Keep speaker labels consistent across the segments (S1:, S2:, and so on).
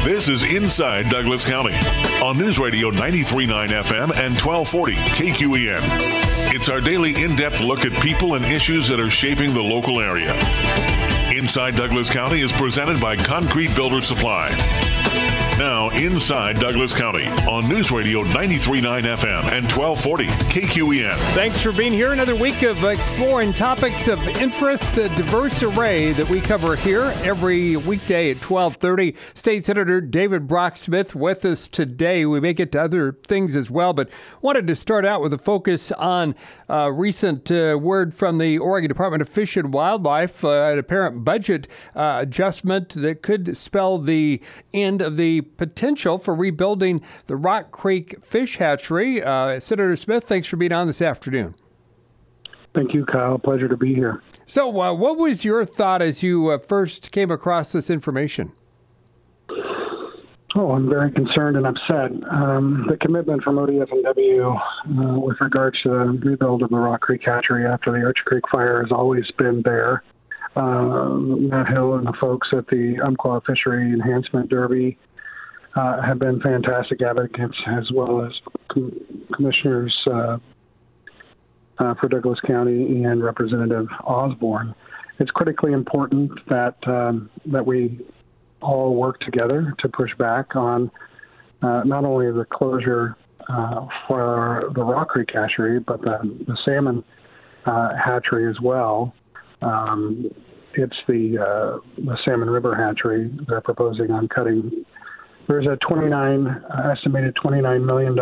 S1: This is Inside Douglas County on News Radio 93.9 FM and 1240 KQEN. It's our daily in-depth look at people and issues that are shaping the local area. Inside Douglas County is presented by Concrete Builder Supply. Now, Inside Douglas County on News Radio 93.9 FM and 1240 KQEN.
S2: Thanks for being here. Another week of exploring topics of interest, a diverse array that we cover here every weekday at 12:30. State Senator David Brock Smith with us today. We may get to other things as well, but wanted to start out with a focus on recent word from the Oregon Department of Fish and Wildlife, an apparent budget adjustment that could spell the end of the potential for rebuilding the Rock Creek Fish Hatchery. Senator Smith, thanks for being on this afternoon.
S3: Thank you, Kyle. Pleasure to be here.
S2: So what was your thought as you first came across this information?
S3: Oh, I'm very concerned and upset. The commitment from ODF&W with regards to the rebuild of the Rock Creek Hatchery after the Archer Creek fire has always been there. Matt Hill and the folks at the Umpqua Fishery Enhancement Derby have been fantastic advocates, as well as commissioners for Douglas County and Representative Osborne. It's critically important that we all work together to push back on not only the closure for the Rock Creek hatchery, but the salmon hatchery as well. It's the Salmon River hatchery they're proposing on cutting. There's a estimated $25.9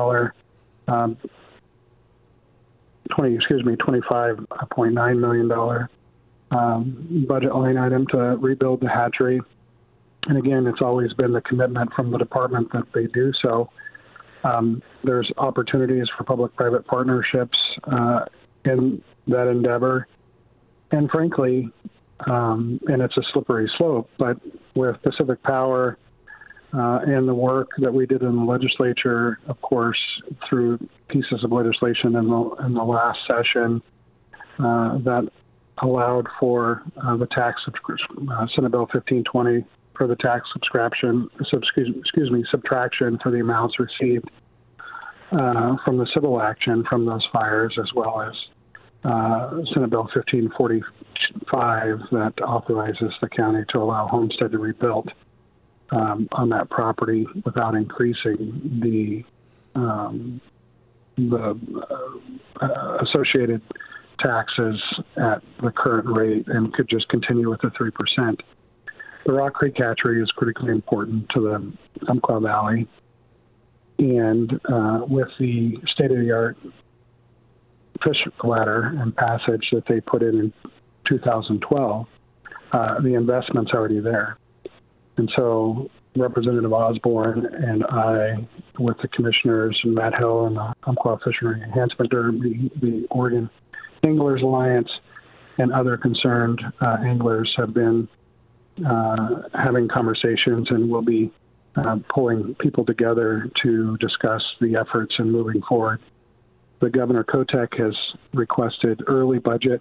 S3: million budget line item to rebuild the hatchery. And again, it's always been the commitment from the department that they do so. There's opportunities for public-private partnerships in that endeavor. And frankly, and it's a slippery slope, but with Pacific Power and the work that we did in the legislature, of course, through pieces of legislation in the last session that allowed for the tax subscription, Senate Bill 1520, for the tax subtraction for the amounts received from the civil action from those fires, as well as Senate Bill 1545 that authorizes the county to allow homestead to be rebuilt on that property without increasing the associated taxes at the current rate, and could just continue with the 3%. The Rock Creek hatchery is critically important to the Umpqua Valley, and with the state-of-the-art fish ladder and passage that they put in 2012, the investment's already there. And so Representative Osborne and I, with the commissioners, and Matt Hill and the Umpqua Fishery Enhancement Derby, the Oregon Anglers Alliance, and other concerned anglers have been having conversations, and will be pulling people together to discuss the efforts and moving forward. The Governor Kotek has requested early budget.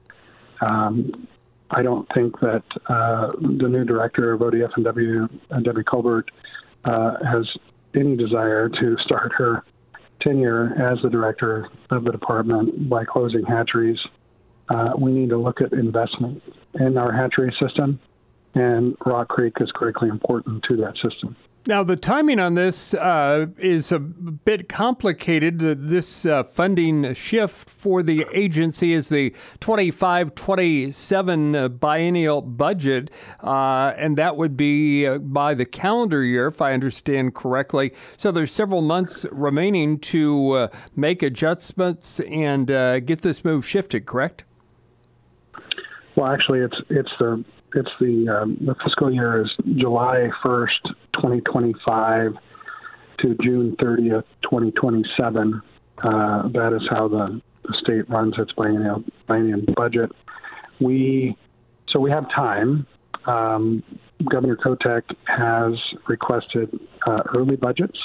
S3: I don't think that the new director of ODF&W, Debbie Colbert, has any desire to start her tenure as the director of the department by closing hatcheries. We need to look at investment in our hatchery system, and Rock Creek is critically important to that system.
S2: Now, the timing on this is a bit complicated. This funding shift for the agency is the 25-27 biennial budget, and that would be by the calendar year, if I understand correctly. So there's several months remaining to make adjustments and get this move shifted, correct?
S3: Well, actually, it's the fiscal year is July 1st, 2025 to June 30th, 2027. That is how the state runs its biennial budget. We have time. Governor Kotek has requested early budgets,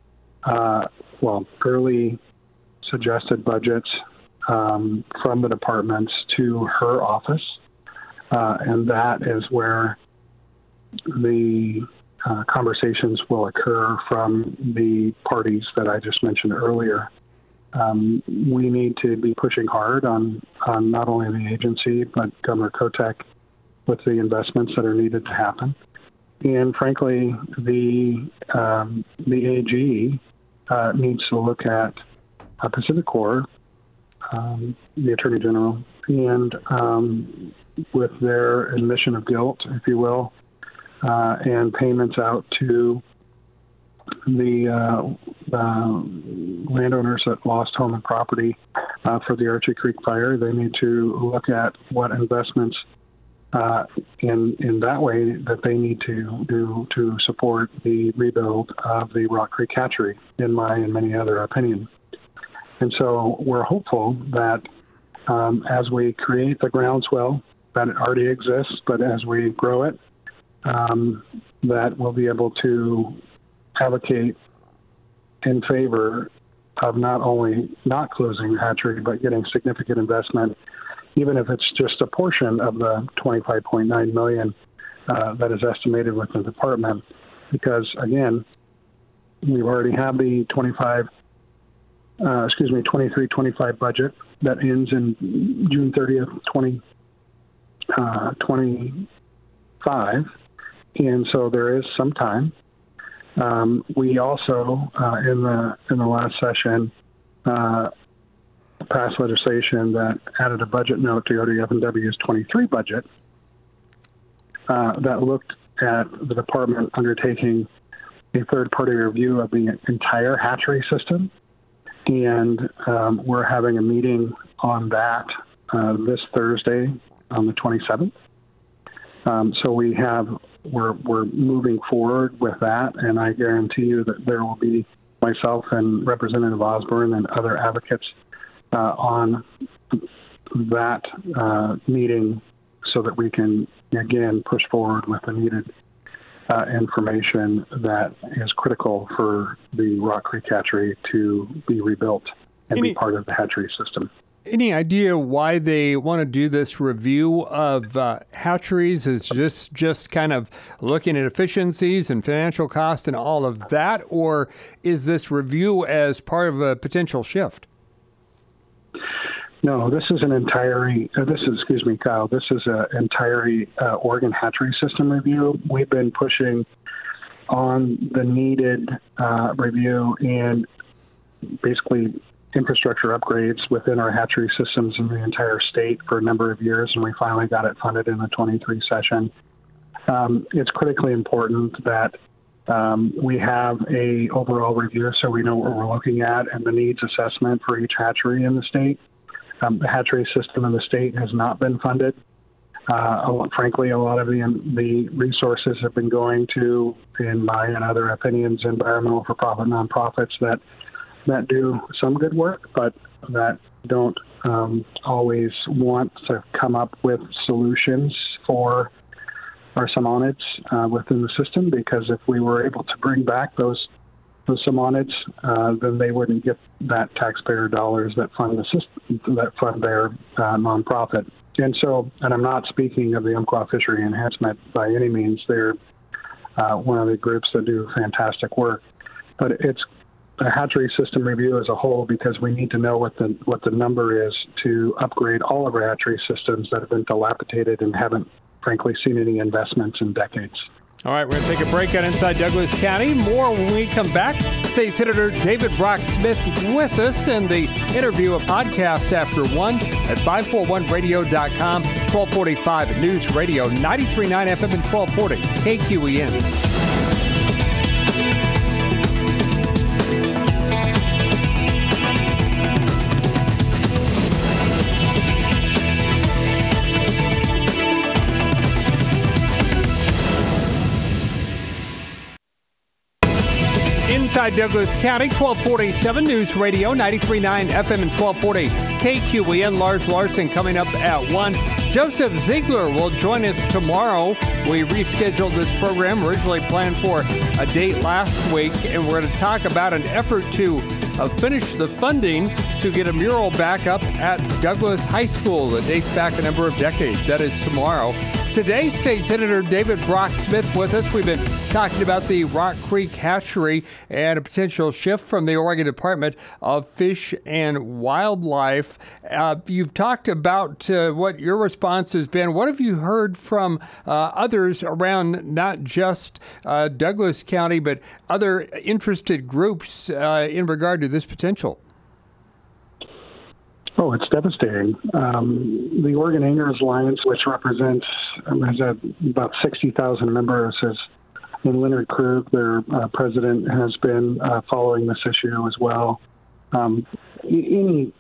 S3: early suggested budgets from the departments to her office. And that is where the conversations will occur from the parties that I just mentioned earlier. We need to be pushing hard on not only the agency, but Governor Kotek with the investments that are needed to happen. And frankly, the AG needs to look at Pacificorp, the Attorney General, and with their admission of guilt, if you will, and payments out to the landowners that lost home and property for the Archie Creek fire. They need to look at what investments in that way that they need to do to support the rebuild of the Rock Creek hatchery, in my and many other opinion. And so we're hopeful that as we create the groundswell, that it already exists, but as we grow it, that we'll be able to advocate in favor of not only not closing the hatchery, but getting significant investment, even if it's just a portion of the $25.9 million that is estimated within the department. Because again, we already have the 23-25 budget that ends in June 30th, 2025, and so there is some time. We also, in the last session, passed legislation that added a budget note to ODF&W's 23 budget that looked at the department undertaking a third-party review of the entire hatchery system, and we're having a meeting on that this Thursday on the 27th. So we're moving forward with that, and I guarantee you that there will be myself and Representative Osborne and other advocates on that meeting so that we can, again, push forward with the needed information that is critical for the Rock Creek hatchery to be rebuilt and be part of the hatchery system.
S2: Any idea why they want to do this review of hatcheries? Is just kind of looking at efficiencies and financial cost and all of that, or is this review as part of a potential shift?
S3: No, this is an entirely, Kyle, this is an entirely Oregon hatchery system review. We've been pushing on the needed review and basically infrastructure upgrades within our hatchery systems in the entire state for a number of years, and we finally got it funded in the 23 session. It's critically important that we have a overall review so we know what we're looking at and the needs assessment for each hatchery in the state. The hatchery system in the state has not been funded. Frankly, a lot of the resources have been going to, in my and other opinions, environmental for-profit nonprofits that do some good work, but that don't always want to come up with solutions for our salmonids within the system, because if we were able to bring back those salmonids, then they wouldn't get that taxpayer dollars that fund the system, that fund their nonprofit. And I'm not speaking of the Umpqua Fishery Enhancement by any means. They're one of the groups that do fantastic work, but it's a hatchery system review as a whole, because we need to know what the number is to upgrade all of our hatchery systems that have been dilapidated and haven't, frankly, seen any investments in decades.
S2: All right, we're going to take a break on Inside Douglas County. More when we come back. State Senator David Brock Smith with us, and the interview, a podcast after 1 at 541radio.com, 1245 at News Radio, 93.9 FM and 1240 KQEN. Inside Douglas County, 1247 News Radio, 93.9 FM and 1240 KQEN. Lars Larson coming up at 1. Joseph Ziegler will join us tomorrow. We rescheduled this program, originally planned for a date last week, and we're going to talk about an effort to finish the funding to get a mural back up at Douglas High School that dates back a number of decades. That is tomorrow. Today, State Senator David Brock Smith with us. We've been talking about the Rock Creek hatchery and a potential shift from the Oregon Department of Fish and Wildlife. You've talked about what your response has been. What have you heard from others around not just Douglas County, but other interested groups in regard to this potential?
S3: Oh, it's devastating. The Oregon Anglers Alliance, which represents, has about 60,000 members, and Leonard Krug, their president, has been following this issue as well. Any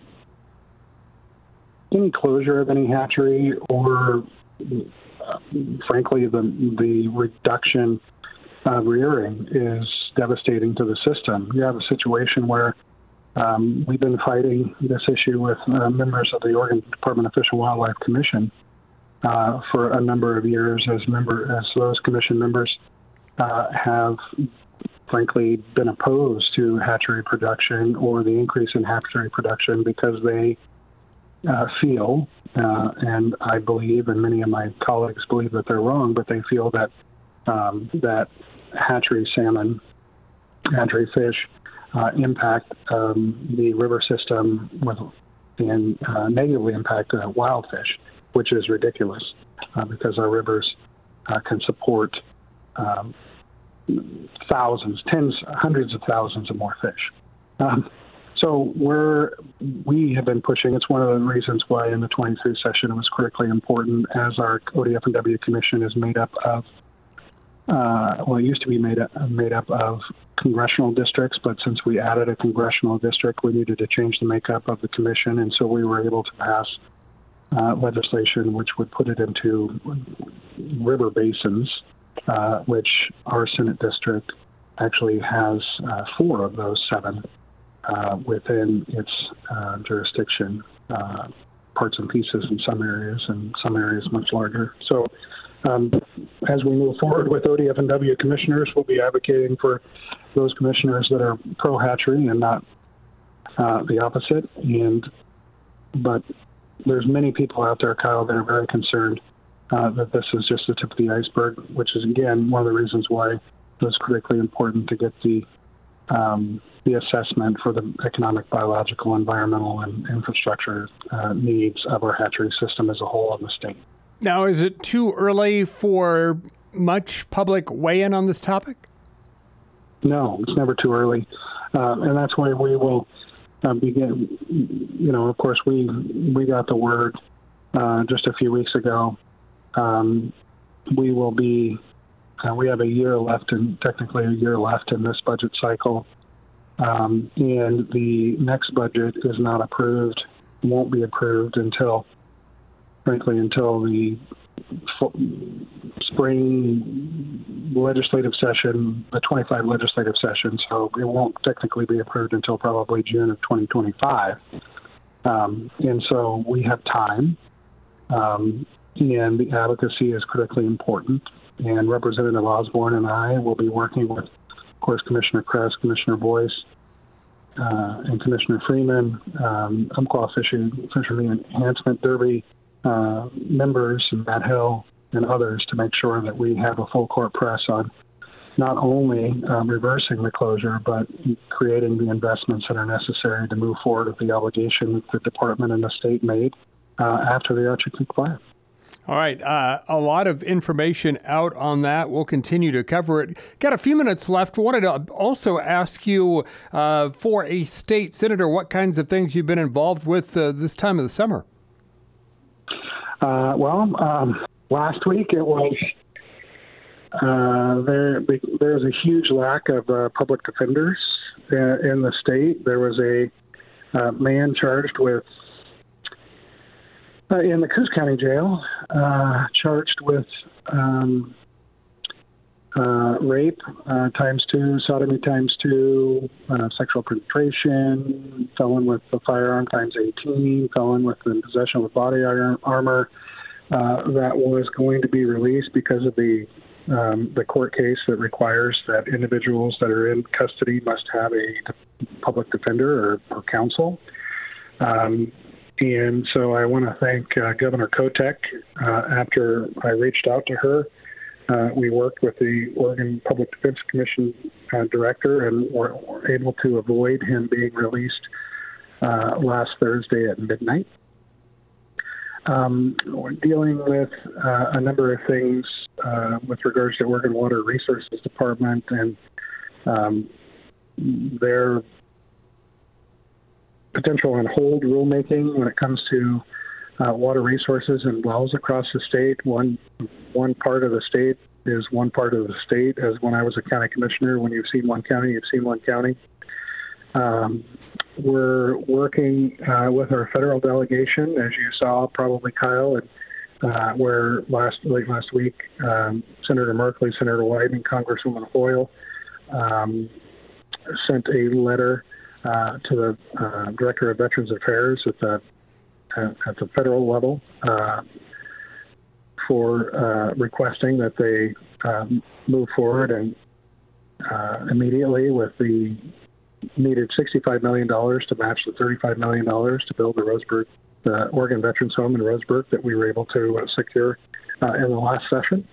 S3: closure of any hatchery, or frankly, the reduction of rearing, is devastating to the system. You have a situation where we've been fighting this issue with members of the Oregon Department of Fish and Wildlife Commission for a number of years, as those commission members have frankly been opposed to hatchery production or the increase in hatchery production because they feel, and I believe, and many of my colleagues believe that they're wrong, but they feel that that hatchery salmon, hatchery fish, impact the river system and negatively impact wild fish, which is ridiculous because our rivers can support thousands, hundreds of thousands of more fish. So we have been pushing. It's one of the reasons why in the 23 session it was critically important, as our ODF&W Commission is made up of, it used to be made up of congressional districts, but since we added a congressional district, we needed to change the makeup of the commission, and so we were able to pass legislation which would put it into river basins, which our Senate district actually has 4 of those 7 within its jurisdiction, parts and pieces in some areas, and some areas much larger. So as we move forward with ODF&W commissioners, we'll be advocating for those commissioners that are pro-hatchery and not the opposite. But there's many people out there, Kyle, that are very concerned that this is just the tip of the iceberg, which is, again, one of the reasons why it was critically important to get the assessment for the economic, biological, environmental, and infrastructure needs of our hatchery system as a whole in the state.
S2: Now, is it too early for much public weigh-in on this topic?
S3: No, it's never too early. And that's why we will begin. Of course, we got the word just a few weeks ago. We will be, we have a year left, and technically a year left in this budget cycle. And the next budget is not approved, won't be approved until the spring legislative session, the 25 legislative session. So it won't technically be approved until probably June of 2025. And so we have time, and the advocacy is critically important. And Representative Osborne and I will be working with, of course, Commissioner Kress, Commissioner Boyce, and Commissioner Freeman, Umpqua Fishery Enhancement Derby members, and Matt Hill and others, to make sure that we have a full court press on not only reversing the closure, but creating the investments that are necessary to move forward with the obligation that the department and the state made after the Archer Creek fire.
S2: All right. A lot of information out on that. We'll continue to cover it. Got a few minutes left. Wanted to also ask you, for a state senator, what kinds of things you've been involved with this time of the summer? Last week it was there's a huge lack of public defenders in the state. There was a man charged with in the Coos County Jail, charged with rape ×2, sodomy ×2, sexual penetration, felon with a firearm ×18, felon with the possession of body armor. That was going to be released because of the court case that requires that individuals that are in custody must have a public defender or counsel. And so I want to thank Governor Kotek. After I reached out to her,
S3: we worked with the Oregon Public Defense Commission director and were able to avoid him being released last Thursday at midnight. We're dealing with a number of things with regards to Oregon Water Resources Department and their potential on hold rulemaking when it comes to water resources and wells across the state. One part of the state is one part of the state. As when I was a county commissioner, when you've seen one county, you've seen one county. We're working with our federal delegation, as you saw probably, Kyle, and where late last week, Senator Merkley, Senator Wyden, and Congresswoman Hoyle sent a letter to the Director of Veterans Affairs at the federal level for requesting that they move forward and immediately with the needed $65 million to match the $35 million to build the Oregon Veterans Home in Roseburg that we were able to secure in the last session.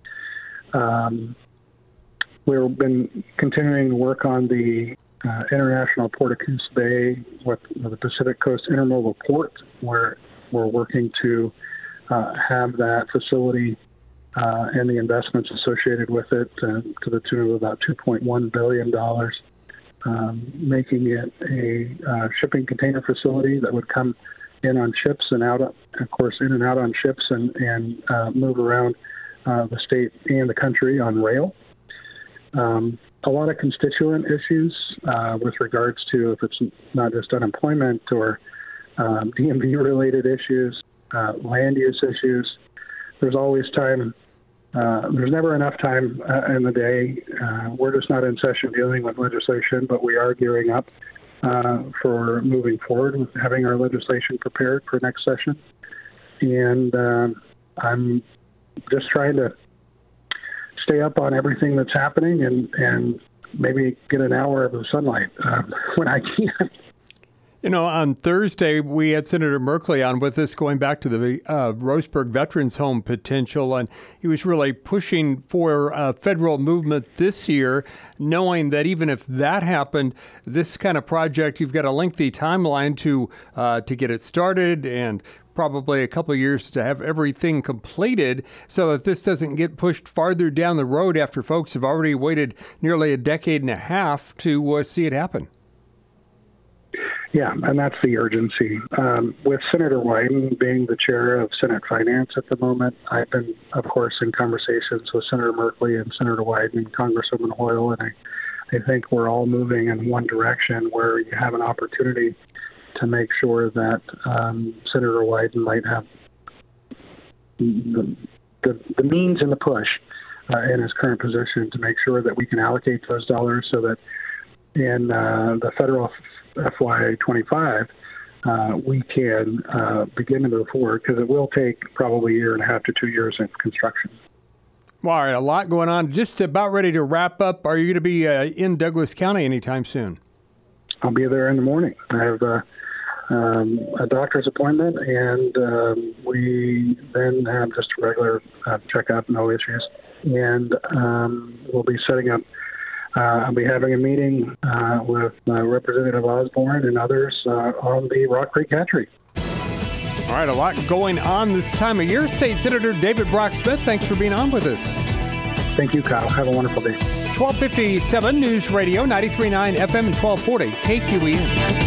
S3: We've been continuing to work on the International Port of Coos Bay with the Pacific Coast Intermodal Port, where we're working to have that facility and the investments associated with it to the tune of about $2.1 billion, making it a shipping container facility that would come in on ships and out, of course, in and out on ships and move around the state and the country on rail. A lot of constituent issues with regards to if it's not just unemployment or DMV-related issues, land use issues. There's always time. There's never enough time in the day. We're just not in session dealing with legislation, but we are gearing up for moving forward with having our legislation prepared for next session. And I'm just trying to stay up on everything that's happening and maybe get an hour of the sunlight when I can.
S2: You know, on Thursday, we had Senator Merkley on with us going back to the Roseburg Veterans Home potential, and he was really pushing for federal movement this year, knowing that even if that happened, this kind of project, you've got a lengthy timeline to get it started and probably a couple of years to have everything completed. So if this doesn't get pushed farther down the road after folks have already waited nearly a decade and a half to see it happen.
S3: Yeah, and that's the urgency. With Senator Wyden being the chair of Senate Finance at the moment, I've been, of course, in conversations with Senator Merkley and Senator Wyden and Congresswoman Hoyle, and I think we're all moving in one direction where you have an opportunity to make sure that Senator Wyden might have the means and the push in his current position to make sure that we can allocate those dollars so that in the federal FY25, we can begin to move forward, because it will take probably a year and a half to 2 years in construction.
S2: All right, a lot going on. Just about ready to wrap up. Are you going to be in Douglas County anytime soon?
S3: I'll be there in the morning. I have a doctor's appointment, and we then have just a regular checkup, no issues. And we'll be setting up. I'll be having a meeting with Representative Osborne and others on the Rock Creek Hatchery.
S2: All right, a lot going on this time of year. State Senator David Brock Smith, thanks for being on with us.
S3: Thank you, Kyle. Have a wonderful day.
S2: 1257 News Radio, 93.9 FM and 1240 KQEN.